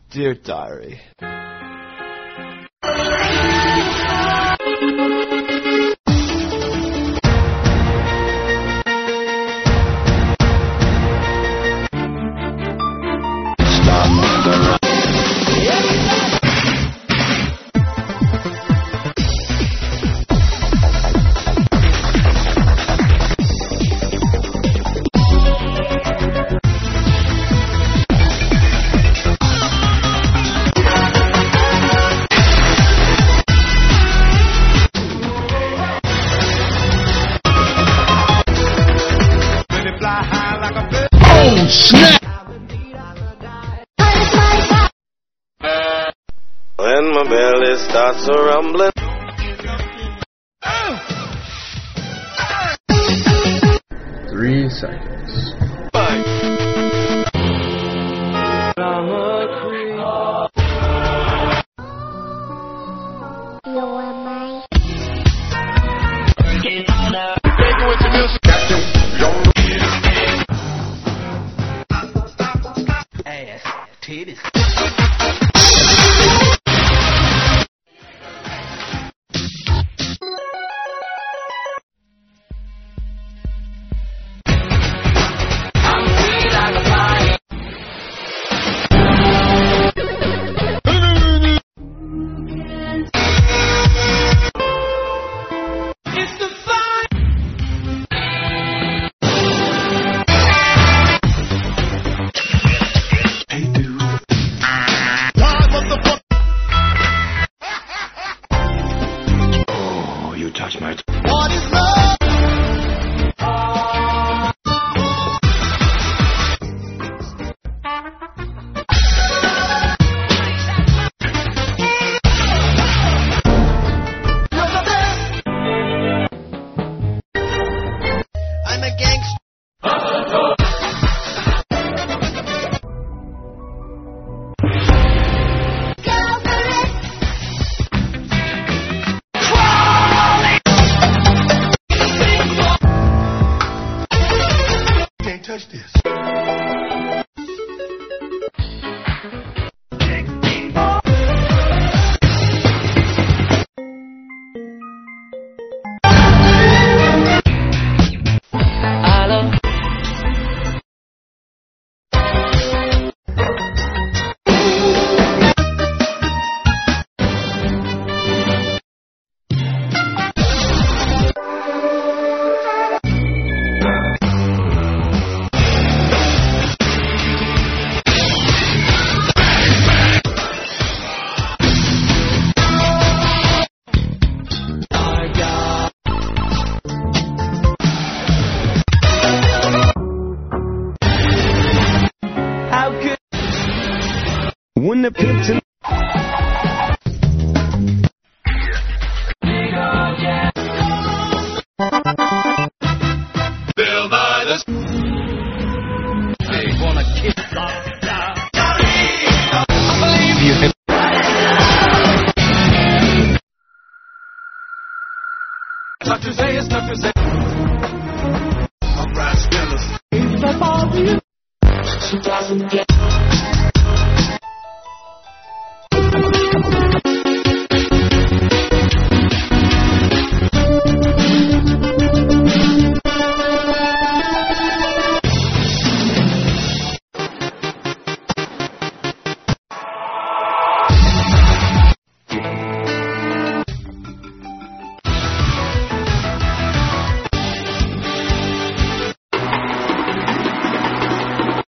Dear Diary. Oh, snap! When my belly starts a rumbling. 3 seconds. Ass, titties. Touch my What is love? I'm a gangster. Can't touch this. When the pimp's in Bill by the they wanna kick off down. I believe you. Tough to say, it's tough to say. I'm Brad Spillers. If I fall you, she doesn't get